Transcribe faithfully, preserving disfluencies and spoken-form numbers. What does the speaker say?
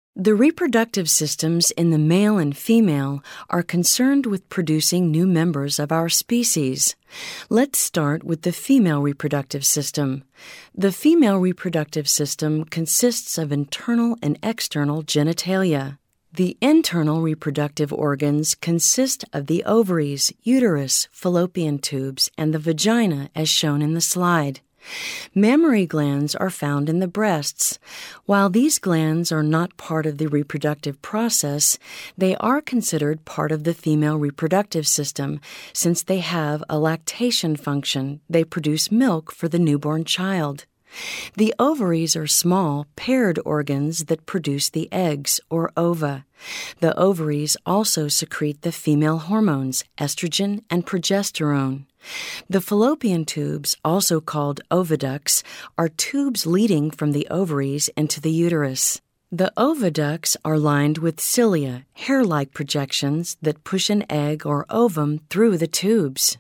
The reproductive systems in the male and female are concerned with producing new members of our species. Let's start with the female reproductive system. The female reproductive system consists of internal and external genitalia. The internal reproductive organs consist of the ovaries, uterus, fallopian tubes, and the vagina as shown in the slide. Mammary glands are found in the breasts. While these glands are not part of the reproductive process, they are considered part of the female reproductive system since they have a lactation function. They produce milk for the newborn child. The ovaries are small, paired organs that produce the eggs, or ova. The ovaries also secrete the female hormones, estrogen and progesterone. The fallopian tubes, also called oviducts, are tubes leading from the ovaries into the uterus. The oviducts are lined with cilia, hair-like projections that push an egg or ovum through the tubes.